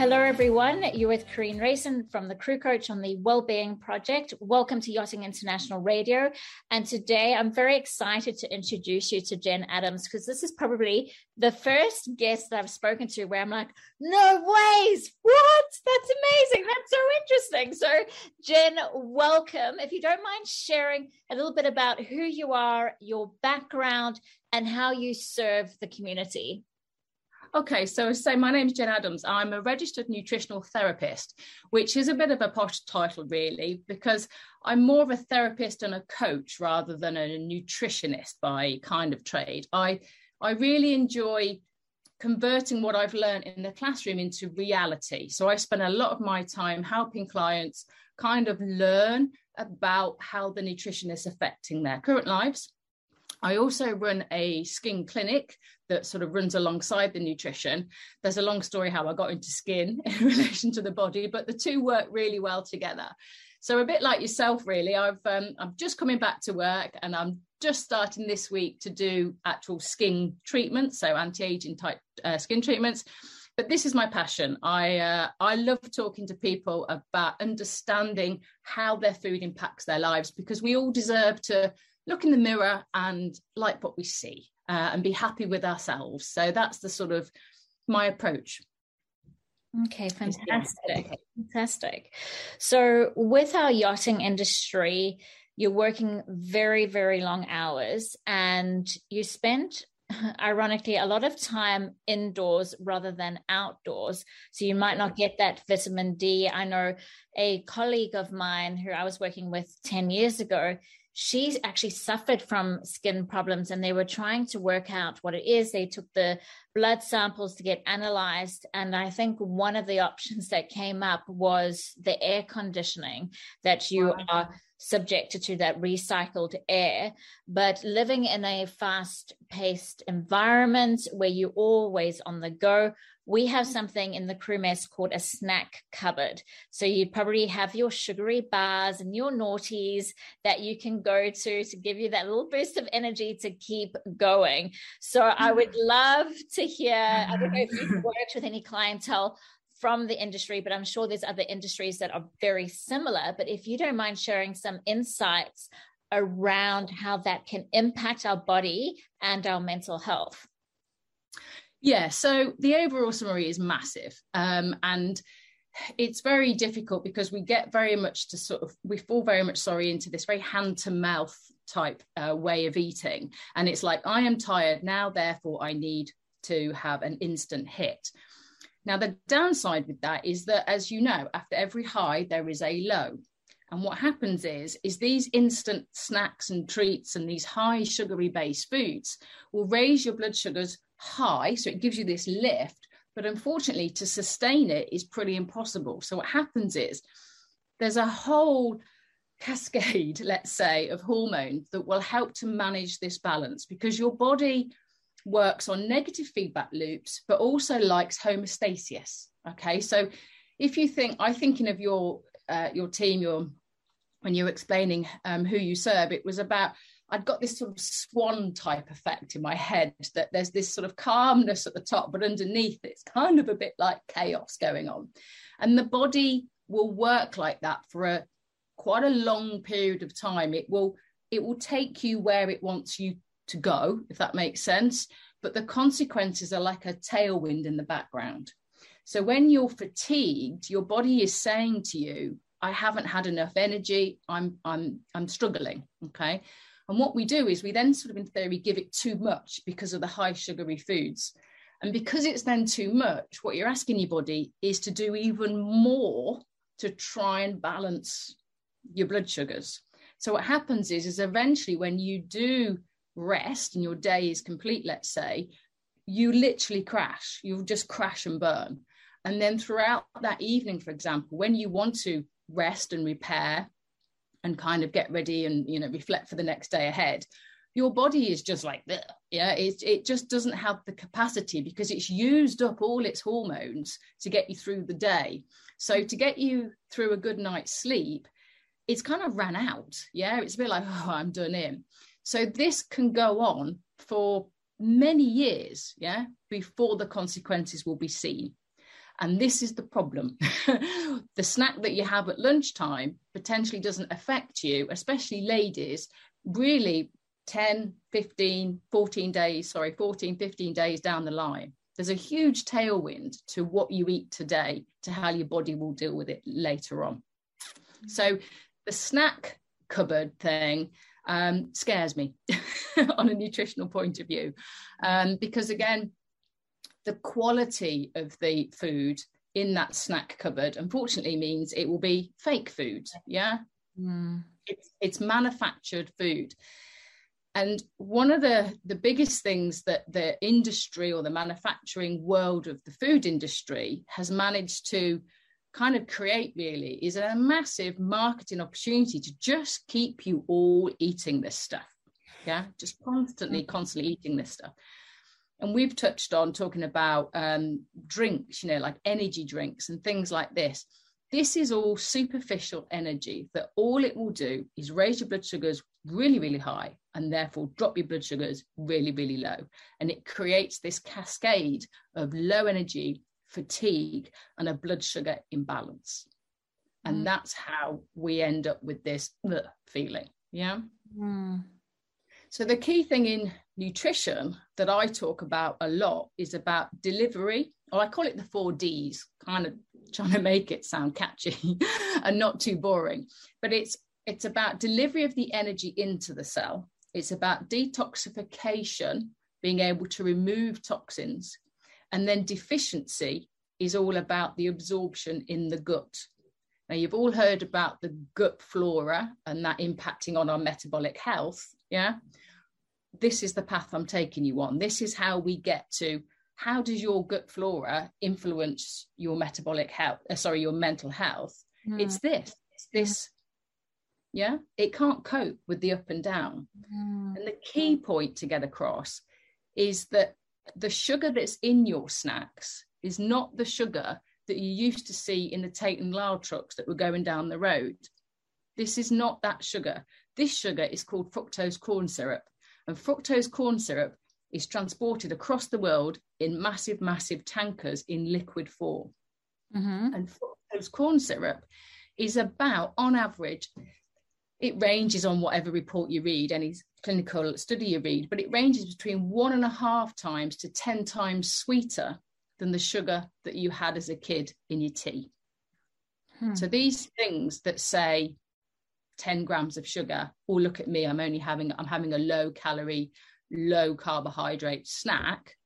Hello, everyone. You're with Corinne Rayson from the Crew Coach on the Wellbeing Project. Welcome to Yachting International Radio. And today I'm very excited to introduce you to Jen Adams, because this is probably the first guest that I've spoken to where I'm like, no ways, what? That's amazing. That's so interesting. So Jen, welcome. If you don't mind sharing a little bit about who you are, your background, and how you serve the community. Okay, so my name is Jen Adams. I'm a registered nutritional therapist, which is a bit of a posh title, really, because I'm more of a therapist and a coach rather than a nutritionist by kind of trade. I really enjoy converting what I've learned in the classroom into reality. So I spend a lot of my time helping clients kind of learn about how the nutrition is affecting their current lives. I also run a skin clinic that sort of runs alongside the nutrition. There's a long story how I got into skin in relation to the body, but the two work really well together. So a bit like yourself, really, I'm just coming back to work and I'm just starting this week to do actual skin treatments, so anti-aging type skin treatments. But this is my passion. I love talking to people about understanding how their food impacts their lives, because we all deserve to look in the mirror and like what we see and be happy with ourselves. So that's the sort of my approach. Okay, fantastic. So with our yachting industry, you're working very, very long hours, and you spent, ironically, a lot of time indoors rather than outdoors. So you might not get that vitamin D. I know a colleague of mine who I was working with 10 years ago, she actually suffered from skin problems, and they were trying to work out what it is. They took the blood samples to get analyzed. And I think one of the options that came up was the air conditioning, that you are subjected to that recycled air. But living in a fast-paced environment where you're always on the go, we have something in the crew mess called a snack cupboard. So you probably have your sugary bars and your naughties that you can go to give you that little boost of energy to keep going. So I would love to hear, I don't know if you've worked with any clientele from the industry, but I'm sure there's other industries that are very similar. But if you don't mind sharing some insights around how that can impact our body and our mental health. Yeah, so the overall summary is massive. And it's very difficult because we get very much we fall very much, into this very hand to mouth type way of eating. And it's like, I am tired now, therefore I need to have an instant hit. Now, the downside with that is that, as you know, after every high, there is a low. And what happens is these instant snacks and treats and these high sugary based foods will raise your blood sugars high. So it gives you this lift. But unfortunately, to sustain it is pretty impossible. So what happens is there's a whole cascade, let's say, of hormones that will help to manage this balance, because your body works on negative feedback loops, but also likes homeostasis. Okay, so if you think, I'm thinking of your team, when you're explaining who you serve, it was about, I'd got this sort of swan type effect in my head, that there's this sort of calmness at the top, but underneath it's kind of a bit like chaos going on. And the body will work like that for quite a long period of time. It will take you where it wants you to go, if that makes sense. But the consequences are like a tailwind in the background. So when you're fatigued, your body is saying to you, I haven't had enough energy, I'm struggling. Okay. And what we do is we then sort of, in theory, give it too much because of the high sugary foods. And because it's then too much, what you're asking your body is to do even more to try and balance your blood sugars. So what happens is eventually when you do rest and your day is complete, let's say, you literally crash. You'll just crash and burn. And then throughout that evening, for example, when you want to rest and repair and kind of get ready and, reflect for the next day ahead, your body is just like, it just doesn't have the capacity because it's used up all its hormones to get you through the day. So to get you through a good night's sleep, it's kind of ran out. Yeah, it's a bit like, oh, I'm done in. So this can go on for many years, before the consequences will be seen. And this is the problem. The snack that you have at lunchtime potentially doesn't affect you, especially ladies, really 15 days down the line. There's a huge tailwind to what you eat today, to how your body will deal with it later on. So the snack cupboard thing scares me on a nutritional point of view, because again, the quality of the food in that snack cupboard unfortunately means it will be fake food. It's manufactured food. And one of the biggest things that the industry or the manufacturing world of the food industry has managed to kind of create really is a massive marketing opportunity to just keep you all eating this stuff. Just constantly eating this stuff. And we've touched on talking about drinks, like energy drinks and things like this. This is all superficial energy that all it will do is raise your blood sugars really, really high and therefore drop your blood sugars really, really low. And it creates this cascade of low energy, fatigue, and a blood sugar imbalance. And that's how we end up with this feeling. So the key thing in nutrition that I talk about a lot is about delivery, or I call it the 4 Ds, kind of trying to make it sound catchy and not too boring. But it's about delivery of the energy into the cell. It's about detoxification, being able to remove toxins. And then deficiency is all about the absorption in the gut. Now, you've all heard about the gut flora and that impacting on our metabolic health. This is the path I'm taking you on. This is how we get to, how does your gut flora influence your metabolic health, your mental health? It's this. It can't cope with the up and down. And the key point to get across is that the sugar that's in your snacks is not the sugar that you used to see in the Tate and Lyle trucks that were going down the road. This is not that sugar. This sugar is called fructose corn syrup. And fructose corn syrup is transported across the world in massive, massive tankers in liquid form. And fructose corn syrup is about, on average, it ranges on whatever report you read, any clinical study you read, but it ranges between 1.5 times to 10 times sweeter than the sugar that you had as a kid in your tea. So these things that say 10 grams of sugar, or look at me, I'm having a low calorie, low carbohydrate snack.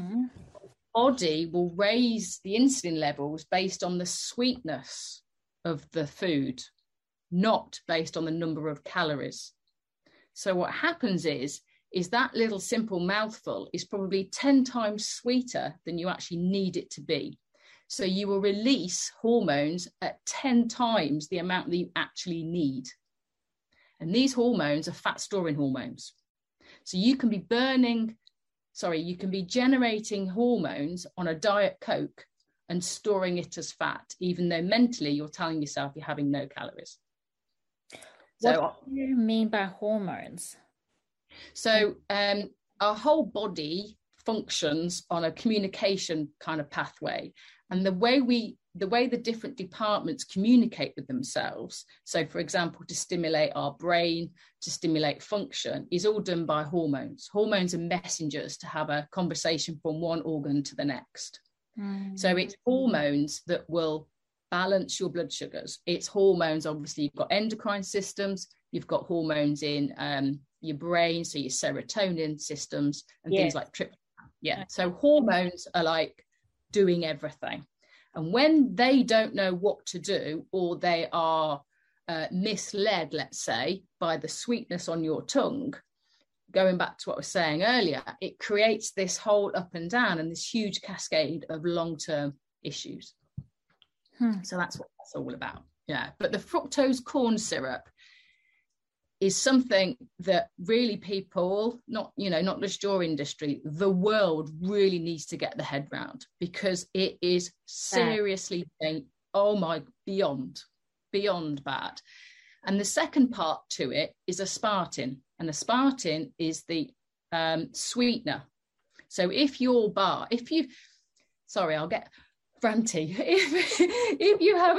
Body will raise the insulin levels based on the sweetness of the food, not based on the number of calories. So what happens is that little simple mouthful is probably 10 times sweeter than you actually need it to be. So you will release hormones at 10 times the amount that you actually need. And these hormones are fat storing hormones. So you can be generating hormones on a Diet Coke and storing it as fat, even though mentally you're telling yourself you're having no calories. What do you mean by hormones? So our whole body functions on a communication kind of pathway. And the way the different departments communicate with themselves, so for example, to stimulate our brain, to stimulate function, is all done by hormones. Hormones are messengers to have a conversation from one organ to the next. So it's hormones that will balance your blood sugars. It's hormones, obviously, you've got endocrine systems, you've got hormones in your brain, so your serotonin systems and things like tryptophan. So hormones are like doing everything. And when they don't know what to do, or they are misled, let's say, by the sweetness on your tongue, going back to what I was saying earlier, it creates this whole up and down and this huge cascade of long-term issues. So that's what that's all about. But the fructose corn syrup is something that really people, not just your industry, the world really needs to get their head round, because it is seriously, beyond bad. And the second part to it is aspartame, and aspartame is the sweetener. So if your bar, Franti, if you have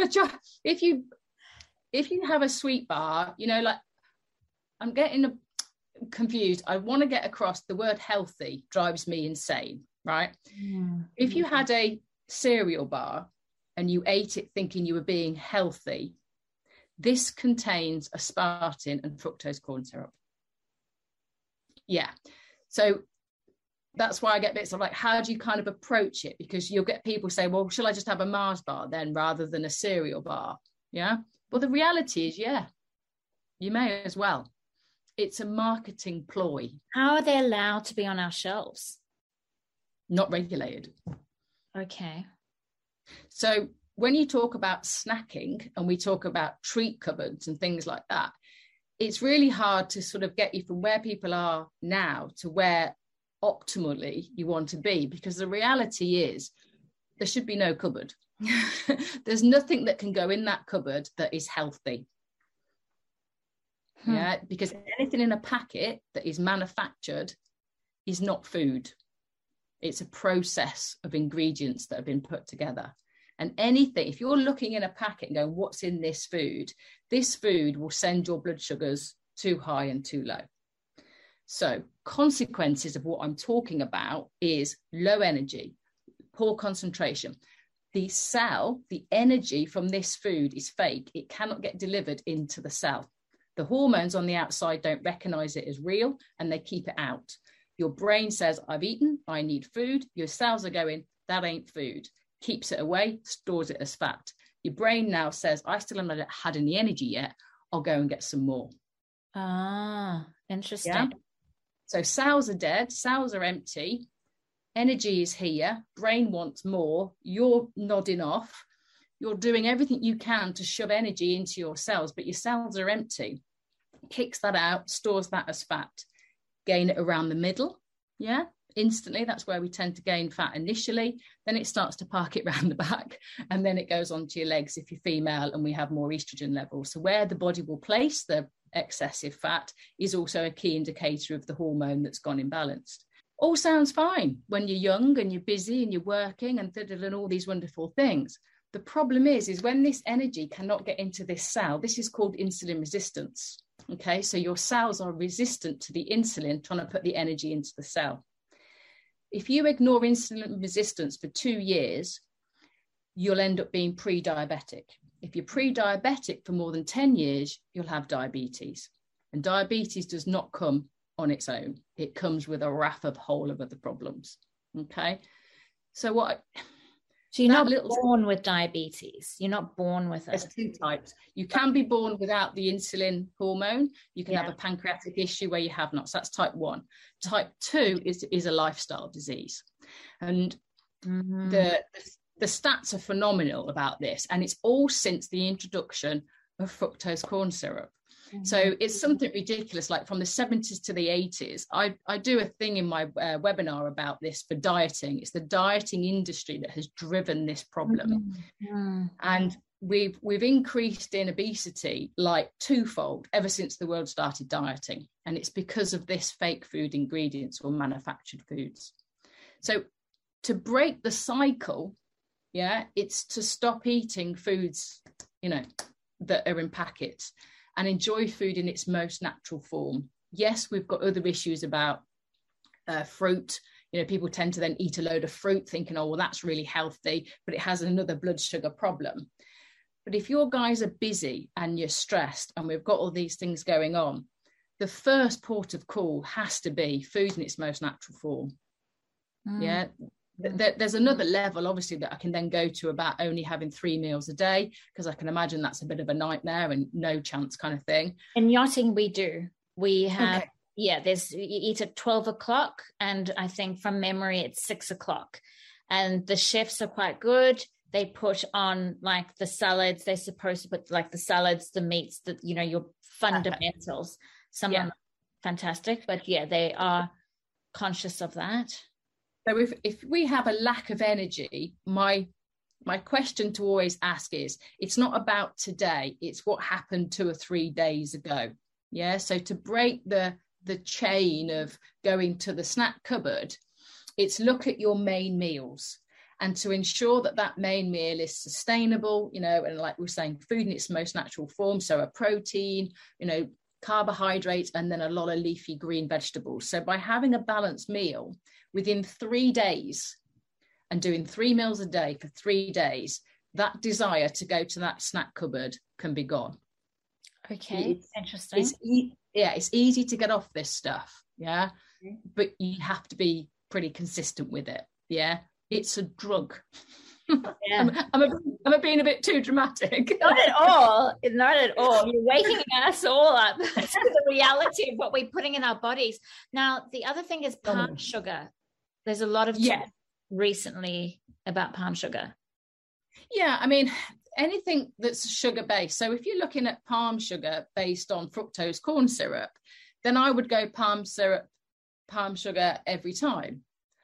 if you have a sweet bar, you know, like, I'm getting confused. I want to get across the word healthy drives me insane, right? If you had a cereal bar and you ate it thinking you were being healthy, this contains aspartame and fructose corn syrup. Yeah. So that's why I get bits of like, how do you kind of approach it? Because you'll get people say, well, shall I just have a Mars bar then rather than a cereal bar? Yeah. Well, the reality is, yeah, you may as well. It's a marketing ploy. How are they allowed to be on our shelves? Not regulated. Okay. So when you talk about snacking and we talk about treat cupboards and things like that, it's really hard to sort of get you from where people are now to where optimally you want to be, because the reality is there should be no cupboard. There's nothing that can go in that cupboard that is healthy. Yeah, because anything in a packet that is manufactured is not food. It's a process of ingredients that have been put together. And anything, if you're looking in a packet and going, what's in this food will send your blood sugars too high and too low. So consequences of what I'm talking about is low energy, poor concentration. The cell, the energy from this food is fake. It cannot get delivered into the cell. The hormones on the outside don't recognize it as real and they keep it out. Your brain says, I've eaten, I need food. Your cells are going, that ain't food. Keeps it away, stores it as fat. Your brain now says, I still haven't had any energy yet. I'll go and get some more. Ah, interesting. Yeah? So cells are dead, cells are empty, energy is here, brain wants more, you're nodding off, you're doing everything you can to shove energy into your cells, but your cells are empty. Kicks that out, stores that as fat. Gain it around the middle, yeah, instantly. That's where we tend to gain fat initially. Then it starts to park it around the back, and then it goes onto your legs if you're female and we have more estrogen levels. So where the body will place the excessive fat is also a key indicator of the hormone that's gone imbalanced. All sounds fine when you're young and you're busy and you're working and all these wonderful things. The problem is when this energy cannot get into this cell, this is called insulin resistance. Okay, so your cells are resistant to the insulin trying to put the energy into the cell. If you ignore insulin resistance for 2 years, you'll end up being pre-diabetic. If you're pre-diabetic for more than 10 years, you'll have diabetes. And diabetes does not come on its own. It comes with a raft of whole of other problems. Okay, so you're not born with diabetes. You're not born with it. There's 2 types. You can be born without the insulin hormone. You can have a pancreatic issue where you have not. So that's type 1. Type 2 is a lifestyle disease. And the stats are phenomenal about this. And it's all since the introduction of fructose corn syrup. So it's something ridiculous, like from the 70s to the 80s. I do a thing in my webinar about this for dieting. It's the dieting industry that has driven this problem. And we've increased in obesity like twofold ever since the world started dieting. And it's because of this fake food ingredients or manufactured foods. So to break the cycle, it's to stop eating foods, that are in packets, and enjoy food in its most natural form. Yes, we've got other issues about fruit. People tend to then eat a load of fruit thinking, oh, well, that's really healthy, but it has another blood sugar problem. But if your guys are busy and you're stressed and we've got all these things going on, the first port of call has to be food in its most natural form. Yeah. There's another level, obviously, that I can then go to about only having 3 meals a day, because I can imagine that's a bit of a nightmare and no chance kind of thing. In yachting, we do. We have, you eat at 12 o'clock, and I think from memory, it's 6 o'clock. And the chefs are quite good. They put on like the salads. They're supposed to put like the salads, the meats, your fundamentals. Someone fantastic, but they are conscious of that. So if we have a lack of energy, my question to always ask is, it's not about today, it's what happened 2 or 3 days ago. Yeah. So to break the chain of going to the snack cupboard, it's look at your main meals and to ensure that that main meal is sustainable, you know, and like we're saying, food in its most natural form. So a protein, you know, carbohydrates, and then a lot of leafy green vegetables. So by having a balanced meal within 3 days and doing 3 meals a day for 3 days, that desire to go to that snack cupboard can be gone. Okay, interesting. It's easy to get off this stuff, yeah, but you have to be pretty consistent with it, yeah. It's a drug. Yeah. I'm being a bit too dramatic. Not at all. Not at all. You're waking us all up to the reality of what we're putting in our bodies. Now, the other thing is palm sugar. There's a lot of talk recently about palm sugar. Yeah, I mean, anything that's sugar-based. So if you're looking at palm sugar based on fructose corn syrup, then I would go palm sugar every time.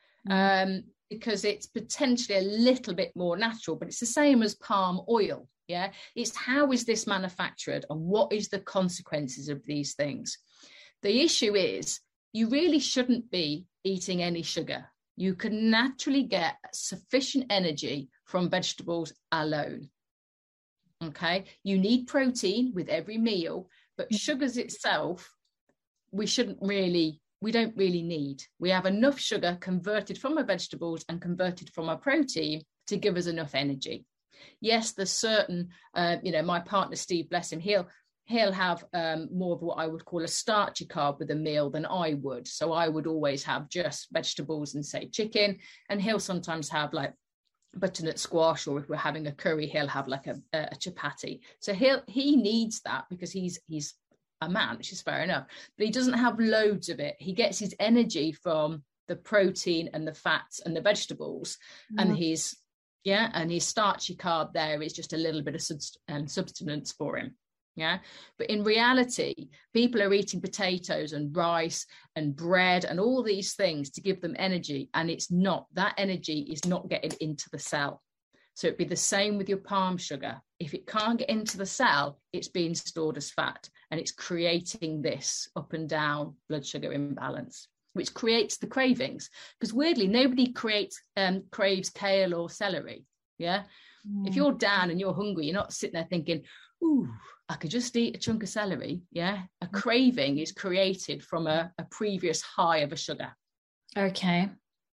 Because it's potentially a little bit more natural, but it's the same as palm oil. Yeah, it's how is this manufactured and what is the consequences of these things. The issue is you really shouldn't be eating any sugar. You can naturally get sufficient energy from vegetables alone. Okay, you need protein with every meal, but sugars itself, we don't really need. We have enough sugar converted from our vegetables and converted from our protein to give us enough energy. Yes, there's certain, my partner, Steve, bless him, he'll have more of what I would call a starchy carb with a meal than I would. So I would always have just vegetables and say chicken, and he'll sometimes have like butternut squash, or if we're having a curry, he'll have like a chapati. So he needs that because he's a man, which is fair enough, but he doesn't have loads of it. He gets his energy from the protein and the fats and the vegetables, and his starchy carb there is just a little bit of substance for him. Yeah, but in reality, people are eating potatoes and rice and bread and all these things to give them energy, and that energy is not getting into the cell. So it'd be the same with your palm sugar. If it can't get into the cell, it's being stored as fat, and it's creating this up and down blood sugar imbalance, which creates the cravings. Because weirdly, nobody craves kale or celery. Yeah. If you're down and you're hungry, you're not sitting there thinking, ooh, I could just eat a chunk of celery. Yeah. A craving is created from a previous high of a sugar. Okay.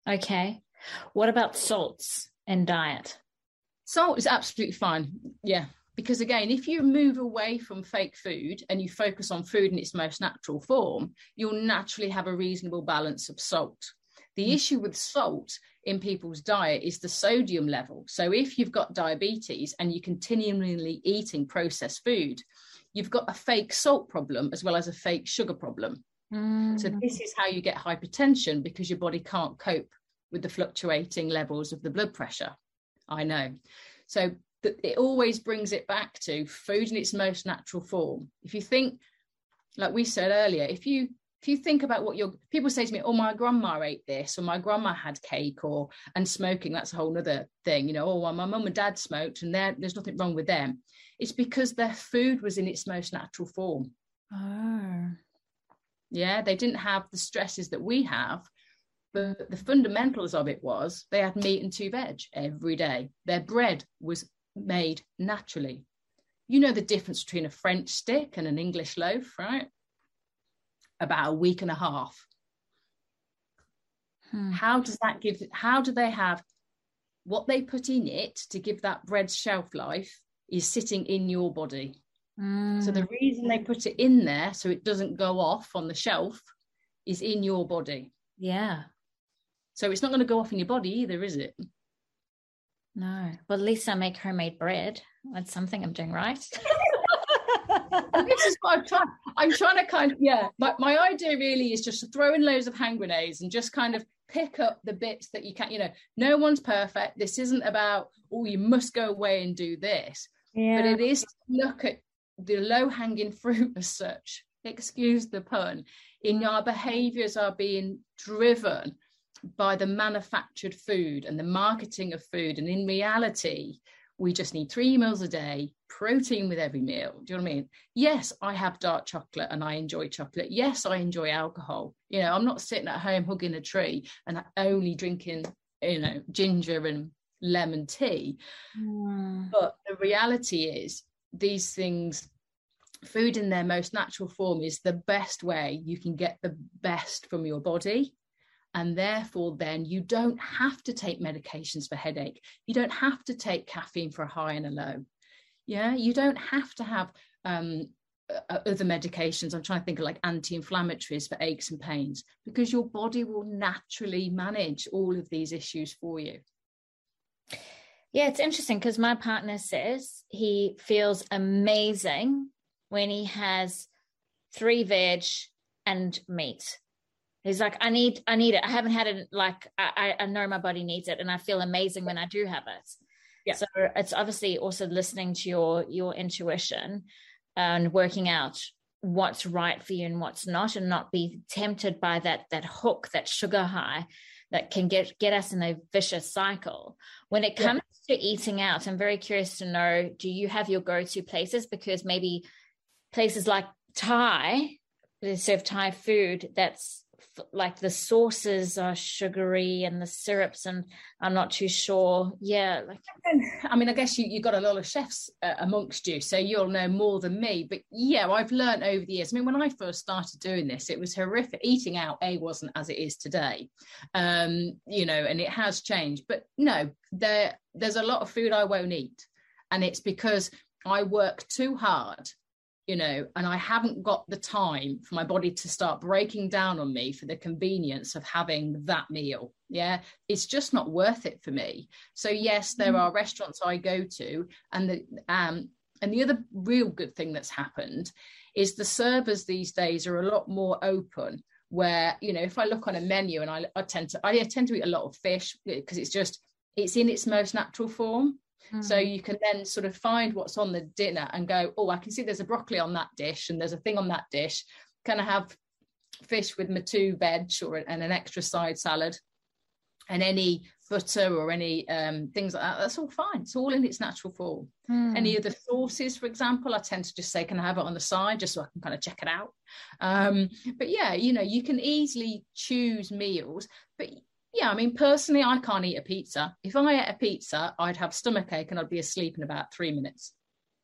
What about salts in diet? Salt is absolutely fine. Yeah. Because again, if you move away from fake food and you focus on food in its most natural form, you'll naturally have a reasonable balance of salt. The issue with salt in people's diet is the sodium level. So if you've got diabetes and you're continually eating processed food, you've got a fake salt problem as well as a fake sugar problem. So this is how you get hypertension, because your body can't cope with the fluctuating levels of the blood pressure. I know. So it always brings it back to food in its most natural form. If you think, like we said earlier, if you think about what people say to me, oh, my grandma ate this, or my grandma had cake, and smoking, that's a whole other thing, well, my mum and dad smoked and there's nothing wrong with them. It's because their food was in its most natural form. Oh. Yeah, they didn't have the stresses that we have, but the fundamentals of it was they had meat and 2 veg every day. Their bread was made naturally. You know the difference between a French stick and an English loaf, right? About a week and a half. How do they have what they put in it to give that bread's shelf life is sitting in your body. So the reason they put it in there so it doesn't go off on the shelf is in your body. Yeah. So it's not going to go off in your body either, is it? No. Well, at least I make homemade bread. That's something I'm doing right. This is what I'm trying to kind of, my idea really is just to throw in loads of hand grenades and just kind of pick up the bits that you can, no one's perfect. This isn't about, oh, you must go away and do this. Yeah. But it is to look at the low-hanging fruit as such, excuse the pun, in our behaviours are being driven by the manufactured food and the marketing of food. And in reality, we just need 3 meals a day, protein with every meal. Do you know what I mean? Yes, I have dark chocolate and I enjoy chocolate. Yes, I enjoy alcohol. I'm not sitting at home hugging a tree and only drinking, ginger and lemon tea. But the reality is, these things, food in their most natural form is the best way you can get the best from your body. And therefore, then you don't have to take medications for headache. You don't have to take caffeine for a high and a low. Yeah, you don't have to have other medications. I'm trying to think of like anti-inflammatories for aches and pains, because your body will naturally manage all of these issues for you. Yeah, it's interesting because my partner says he feels amazing when he has 3 veg and meat. He's like, I need it. I haven't had it. Like, I know my body needs it, and I feel amazing when I do have it. Yeah. So it's obviously also listening to your intuition and working out what's right for you and what's not, and not be tempted by that hook, that sugar high that can get us in a vicious cycle. When it comes to eating out, I'm very curious to know, do you have your go-to places? Because maybe places like Thai, they serve Thai food that's like the sauces are sugary and the syrups, and I'm not too sure. Yeah, like, I mean, I guess you got a lot of chefs amongst you, so you'll know more than me. But yeah, I've learned over the years. I mean, when I first started doing this, it was horrific. Eating out, wasn't as it is today, and it has changed. But no, there's a lot of food I won't eat, and it's because I work too hard. And I haven't got the time for my body to start breaking down on me for the convenience of having that meal. Yeah, it's just not worth it for me. So yes, there are restaurants I go to, and the other real good thing that's happened is the servers these days are a lot more open. Where if I look on a menu, and I tend to eat a lot of fish, because it's in its most natural form. So you can then sort of find what's on the dinner and go, oh, I can see there's a broccoli on that dish and there's a thing on that dish. Can I have fish with my 2 veg and an extra side salad and any butter or any things like that? That's all fine. It's all in its natural form. Any other sauces, for example, I tend to just say, can I have it on the side, just so I can kind of check it out. But yeah, you can easily choose meals. But yeah, I mean, personally, I can't eat a pizza. If I ate a pizza, I'd have stomachache and I'd be asleep in about 3 minutes.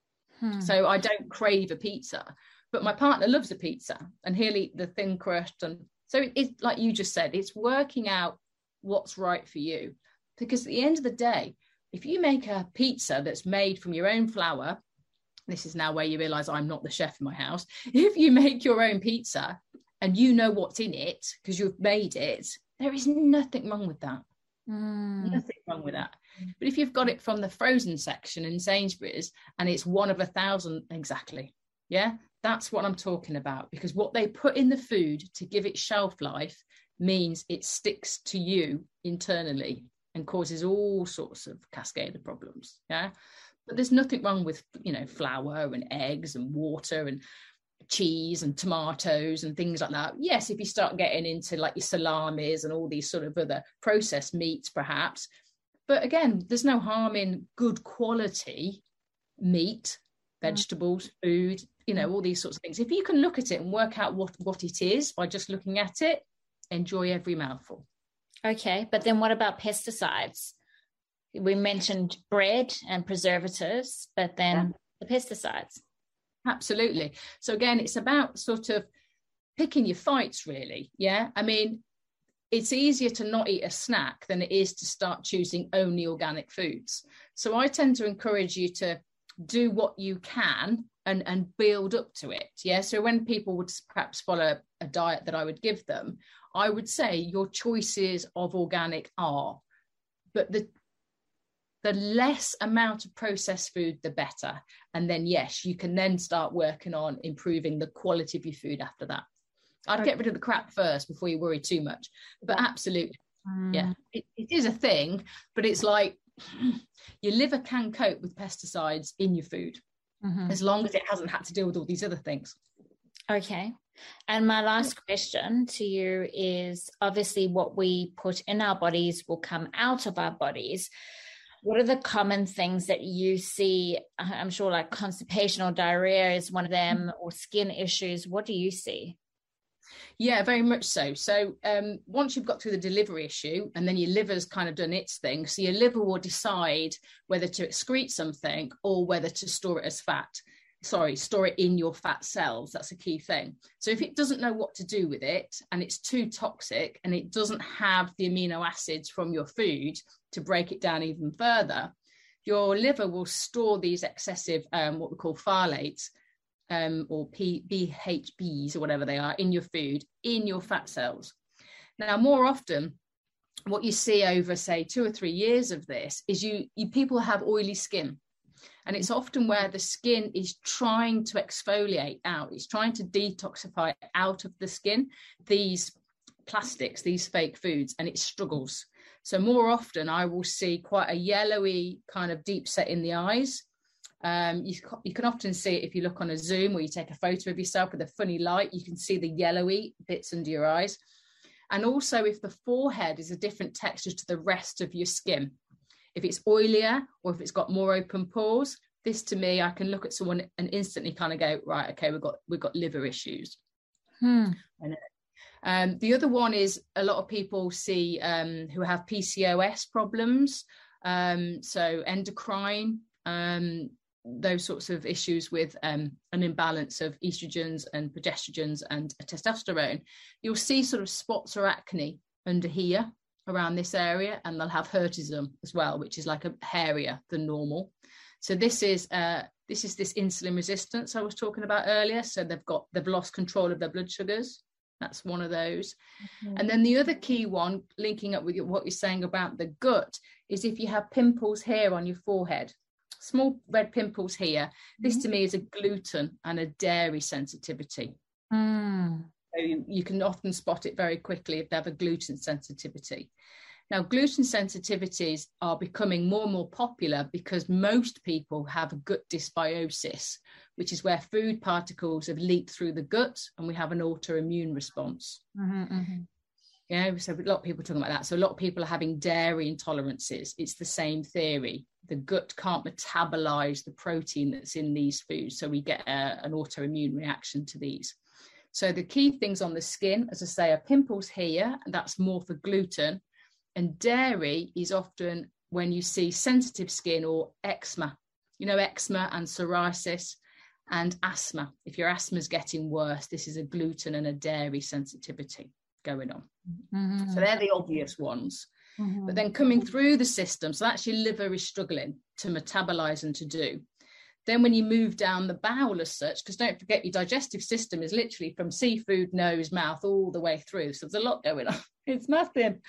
So I don't crave a pizza. But my partner loves a pizza, and he'll eat the thin crust. And so it's like you just said, it's working out what's right for you. Because at the end of the day, if you make a pizza that's made from your own flour, this is now where you realise I'm not the chef in my house. If you make your own pizza and you know what's in it because you've made it, there is nothing wrong with that. Nothing wrong with that. But if you've got it from the frozen section in Sainsbury's and it's 1 of 1,000 exactly, that's what I'm talking about. Because what they put in the food to give it shelf life means it sticks to you internally and causes all sorts of cascade of problems. But there's nothing wrong with flour and eggs and water and cheese and tomatoes and things like that. Yes, if you start getting into like your salamis and all these sort of other processed meats perhaps, but again, there's no harm in good quality meat, vegetables, food, all these sorts of things. If you can look at it and work out what it is by just looking at it, enjoy every mouthful. Okay, but then what about pesticides? We mentioned bread and preservatives, but then the pesticides. Absolutely. So again, it's about sort of picking your fights, really. Yeah. I mean, it's easier to not eat a snack than it is to start choosing only organic foods. So I tend to encourage you to do what you can and build up to it. Yeah. So when people would perhaps follow a diet that I would give them, I would say your choices of organic are, but the less amount of processed food, the better. And then, yes, you can then start working on improving the quality of your food after that. I'd get rid of the crap first before you worry too much. But absolutely, yeah, it is a thing, but it's like your liver can cope with pesticides in your food, as long as it hasn't had to deal with all these other things. Okay. And my last question to you is, obviously what we put in our bodies will come out of our bodies. What are the common things that you see? I'm sure like constipation or diarrhea is one of them, or skin issues. What do you see? Yeah, very much so. So once you've got through the delivery issue, and then your liver's kind of done its thing, so your liver will decide whether to excrete something or whether to store it as fat. Store it in your fat cells. That's a key thing. So if it doesn't know what to do with it, and it's too toxic, and it doesn't have the amino acids from your food to break it down even further, your liver will store these excessive, what we call phthalates, or BHBs or whatever they are, in your food, in your fat cells. Now, more often, what you see over, say, 2 or 3 years of this is you people have oily skin. And it's often where the skin is trying to exfoliate out. It's trying to detoxify out of the skin these plastics, these fake foods, and it struggles. So more often I will see quite a yellowy kind of deep set in the eyes. You can often see it if you look on a Zoom or you take a photo of yourself with a funny light, you can see the yellowy bits under your eyes. And also if the forehead is a different texture to the rest of your skin, if it's oilier or if it's got more open pores, this to me, I can look at someone and instantly kind of go, right, okay, we've got liver issues. I know. The other one is a lot of people see who have PCOS problems, so endocrine, those sorts of issues with an imbalance of estrogens and progestrogens and testosterone. You'll see sort of spots or acne under here around this area, and they'll have hirsutism as well, which is like a hairier than normal. So this is this insulin resistance I was talking about earlier. So they've lost control of their blood sugars. That's one of those. And then the other key one, linking up with what you're saying about the gut, is if you have pimples here on your forehead, small red pimples here, this to me is a gluten and a dairy sensitivity. So you can often spot it very quickly if they have a gluten sensitivity. Now, gluten sensitivities are becoming more and more popular because most people have gut dysbiosis, which is where food particles have leaked through the gut and we have an autoimmune response. Yeah, so a lot of people are talking about that. So a lot of people are having dairy intolerances. It's the same theory. The gut can't metabolize the protein that's in these foods, so we get an autoimmune reaction to these. So the key things on the skin, as I say, are pimples here, and that's more for gluten. And dairy is often when you see sensitive skin or eczema, eczema and psoriasis and asthma. If your asthma is getting worse, this is a gluten and a dairy sensitivity going on. So they're the obvious ones. But then coming through the system, so that's your liver is struggling to metabolize and to do. Then when you move down the bowel as such, because don't forget your digestive system is literally from seafood, nose, mouth, all the way through. So there's a lot going on. It's nothing.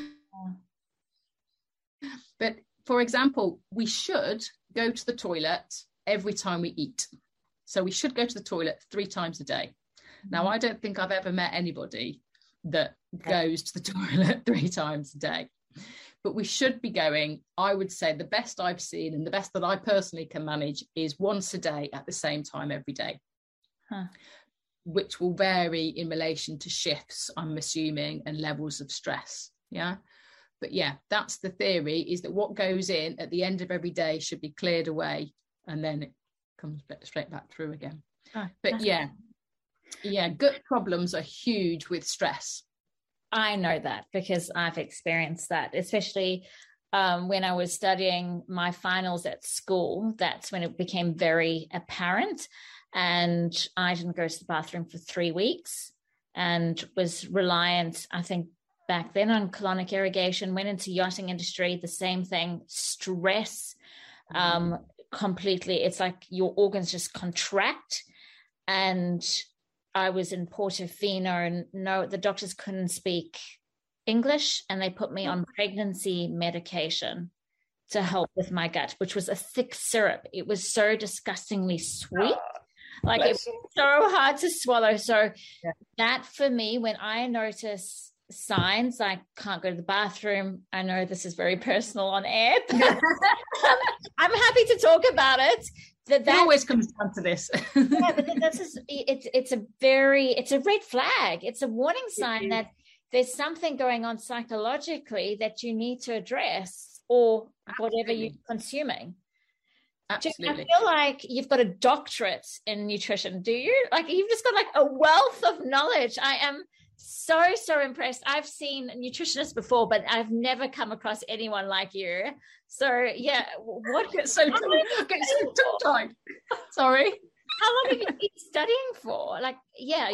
But for example, we should go to the toilet every time we eat. So we should go to the toilet 3 times a day. Now, I don't think I've ever met anybody that goes to the toilet 3 times a day. But we should be going, I would say the best I've seen and the best that I personally can manage is once a day at the same time every day, which will vary in relation to shifts, I'm assuming, and levels of stress. Yeah. But yeah, that's the theory, is that what goes in at the end of every day should be cleared away and then it comes straight back through again. But yeah, gut problems are huge with stress. I know that because I've experienced that, especially when I was studying my finals at school. That's when it became very apparent. And I didn't go to the bathroom for 3 weeks and was reliant, I think, back then on colonic irrigation, went into yachting industry, the same thing, stress, completely. It's like your organs just contract. And I was in Portofino, and no, the doctors couldn't speak English, and they put me on pregnancy medication to help with my gut, which was a thick syrup. It was so disgustingly sweet. Like it was so hard to swallow. So that for me, when I notice signs, I can't go to the bathroom. I know this is very personal on air, but I'm happy to talk about it. That always comes down to this. Yeah, but this is it's a red flag. It's a warning sign that there's something going on psychologically that you need to address, or whatever you're consuming. Absolutely. I feel like you've got a doctorate in nutrition, do you? Like you've just got like a wealth of knowledge. I am so impressed. I've seen nutritionists before, but I've never come across anyone like you. So yeah, what get so tongue-tied. Sorry. How long have you been studying for? Like, yeah,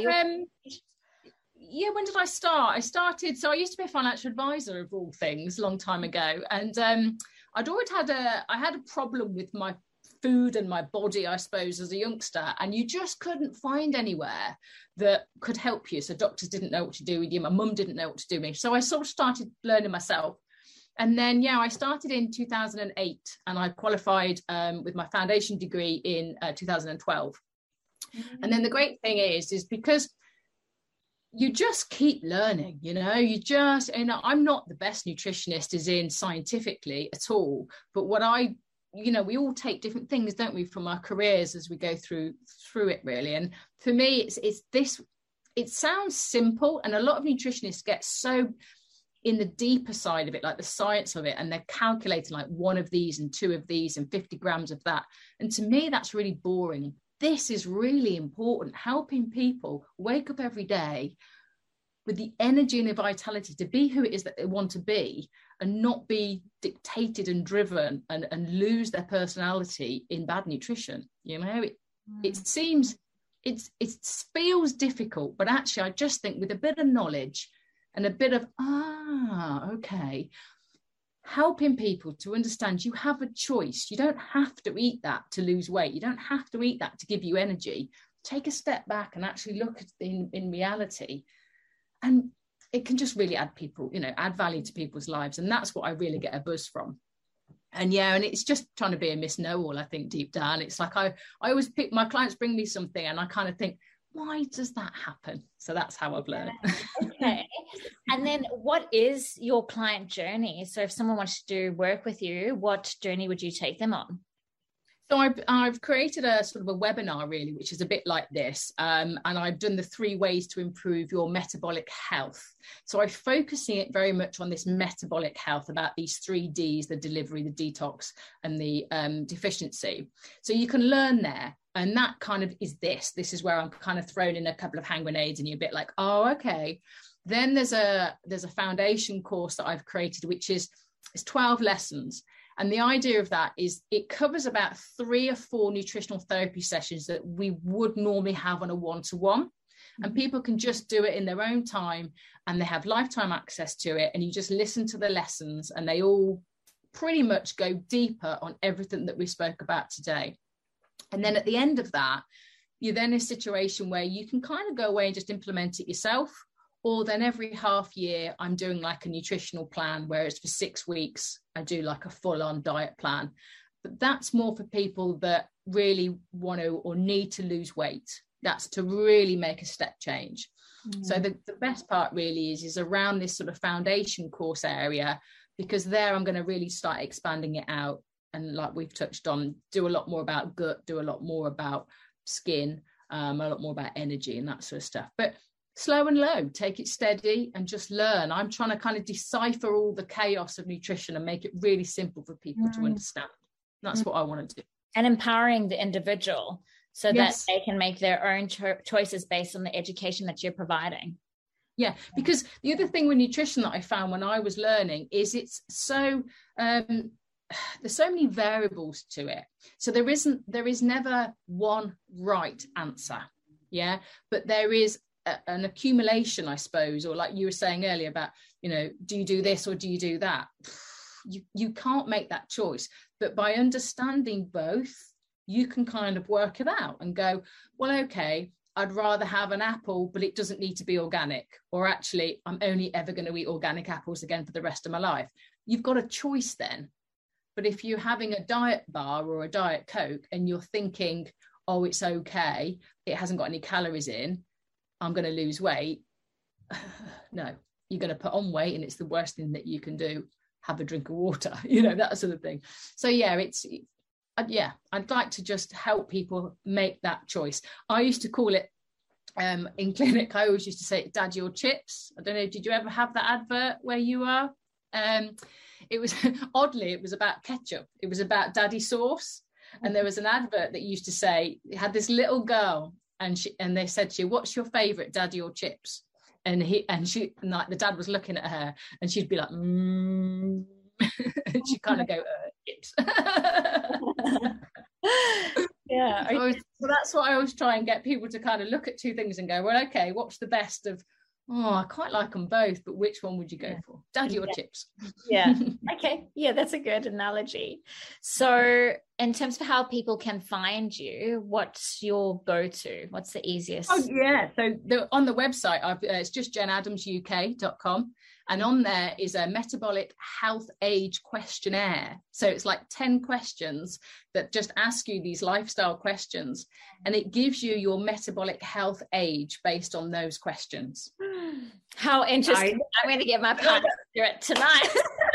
when did I start? So I used to be a financial advisor of all things a long time ago. And I'd always had a problem with my food and my body, I suppose, as a youngster. And you just couldn't find anywhere that could help you. So doctors didn't know what to do with you. My mum didn't know what to do with me. So I sort of started learning myself. And then, I started in 2008 and I qualified with my foundation degree in 2012. Mm-hmm. And then the great thing is because you just keep learning, I'm not the best nutritionist as in scientifically at all, but we all take different things, don't we, from our careers as we go through it really. And for me, it sounds simple, and a lot of nutritionists get so in the deeper side of it, like the science of it, and they're calculating like 1 of these and 2 of these and 50 grams of that. And to me, that's really boring. This is really important, helping people wake up every day with the energy and the vitality to be who it is that they want to be, and not be dictated and driven and lose their personality in bad nutrition. It seems, it feels difficult, but actually I just think with a bit of knowledge and a bit of, okay, helping people to understand you have a choice. You don't have to eat that to lose weight. You don't have to eat that to give you energy. Take a step back and actually look at in reality. And it can just really add value to people's lives. And that's what I really get a buzz from. And and it's just trying to be a Miss Know-all, I think, deep down. It's like I always pick, my clients bring me something and I kind of think, why does that happen? So that's how I've learned. Okay. And then what is your client journey? So if someone wants to do work with you, what journey would you take them on? So I've created a sort of a webinar really, which is a bit like this. And I've done the 3 ways to improve your metabolic health. So I'm focusing it very much on this metabolic health, about these 3 Ds, the delivery, the detox, and the deficiency. So you can learn there. And that kind of is this is where I'm kind of thrown in a couple of hand grenades and you're a bit like, oh, okay. Then there's a foundation course that I've created, which is 12 lessons. And the idea of that is it covers about 3 or 4 nutritional therapy sessions that we would normally have on a one-to-one. And people can just do it in their own time and they have lifetime access to it. And you just listen to the lessons and they all pretty much go deeper on everything that we spoke about today. And then at the end of that, you're then in a situation where you can kind of go away and just implement it yourself. Or then every half year, I'm doing like a nutritional plan, where it's for 6 weeks, I do like a full-on diet plan. But that's more for people that really want to or need to lose weight. That's to really make a step change. Mm-hmm. So the best part really is around this sort of foundation course area, because there I'm going to really start expanding it out. And like we've touched on, do a lot more about gut, do a lot more about skin, a lot more about energy and that sort of stuff. But slow and low, take it steady and just learn. I'm trying to kind of decipher all the chaos of nutrition and make it really simple for people to understand. That's what I want to do. And empowering the individual so that they can make their own choices based on the education that you're providing. Yeah, because the other thing with nutrition that I found when I was learning is it's so... there's so many variables to it. So there is never one right answer. Yeah. But there is an accumulation, I suppose, or like you were saying earlier about, do you do this or do you do that? You can't make that choice. But by understanding both, you can kind of work it out and go, well, okay, I'd rather have an apple, but it doesn't need to be organic. Or actually, I'm only ever going to eat organic apples again for the rest of my life. You've got a choice then. But if you're having a diet bar or a diet Coke and you're thinking, oh, it's okay, it hasn't got any calories in, I'm going to lose weight. No, you're going to put on weight and it's the worst thing that you can do. Have a drink of water, that sort of thing. So I'd like to just help people make that choice. I used to call it in clinic, I always used to say, Dad, your chips. I don't know, did you ever have that advert where you are? It was oddly, it was about ketchup. It was about daddy sauce. And there was an advert that used to say, it had this little girl, and they said to you, what's your favourite, daddy or chips? And the dad was looking at her, and she'd be like, and she'd kind of go, chips. Yeah. So that's what I always try and get people to kind of look at two things and go, well, okay, what's the best of, I quite like them both, but which one would you go for? Daddy or chips? Yeah. Okay. Yeah, that's a good analogy. So in terms of how people can find you, what's your go-to? What's the easiest? Oh, yeah. So on the website, it's just jenadamsuk.com. And on there is a metabolic health age questionnaire. So it's like 10 questions that just ask you these lifestyle questions. And it gives you your metabolic health age based on those questions. How interesting. I'm going to get my partner to do it tonight.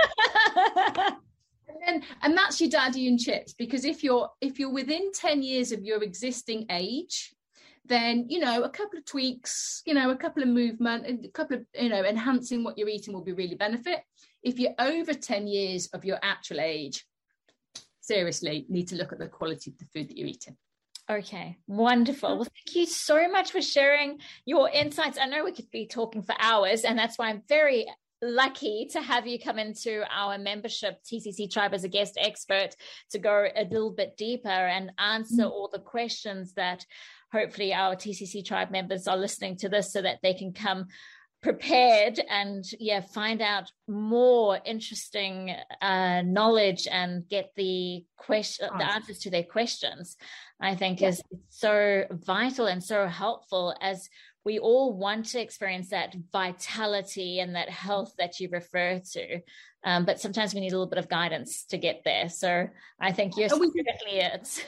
And that's your daddy and chips, because if you're within 10 years of your existing age, then, a couple of tweaks, a couple of movement, a couple of, enhancing what you're eating will be really benefit. If you're over 10 years of your actual age, seriously, need to look at the quality of the food that you're eating. Okay, wonderful. Well, thank you so much for sharing your insights. I know we could be talking for hours, and that's why I'm very lucky to have you come into our membership TCC Tribe as a guest expert to go a little bit deeper and answer all the questions that hopefully our TCC Tribe members are listening to this so that they can come prepared and find out more interesting knowledge and get the answers to their questions. I think is so vital and so helpful, as we all want to experience that vitality and that health that you refer to. But sometimes we need a little bit of guidance to get there. So I think you're definitely it.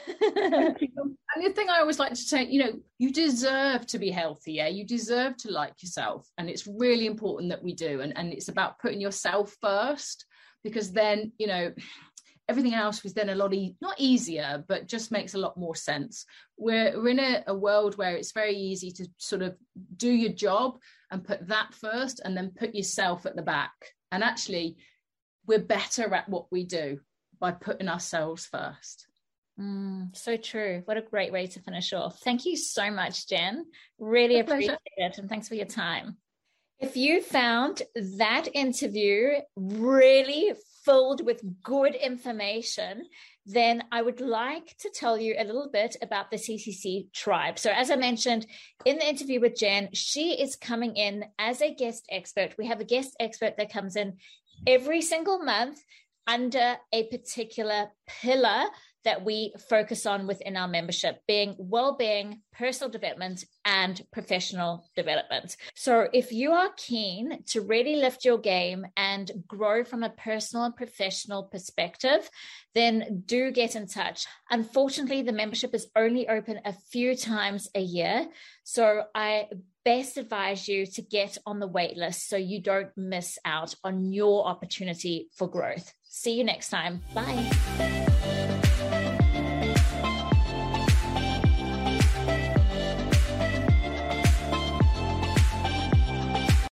And the thing I always like to say, you deserve to be healthy. Yeah? You deserve to like yourself. And it's really important that we do. And it's about putting yourself first, because then, everything else was then a lot not easier, but just makes a lot more sense. We're in a world where it's very easy to sort of do your job and put that first and then put yourself at the back. And actually, we're better at what we do by putting ourselves first. So true. What a great way to finish off. Thank you so much, Jen. Really appreciate it. And thanks for your time. If you found that interview really filled with good information, then I would like to tell you a little bit about the TCC Tribe. So as I mentioned in the interview with Jen, she is coming in as a guest expert. We have a guest expert that comes in every single month under a particular pillar that we focus on within our membership, being well-being, personal development, and professional development. So if you are keen to really lift your game and grow from a personal and professional perspective, then do get in touch. Unfortunately, the membership is only open a few times a year. So I best advise you to get on the wait list so you don't miss out on your opportunity for growth. See you next time. Bye.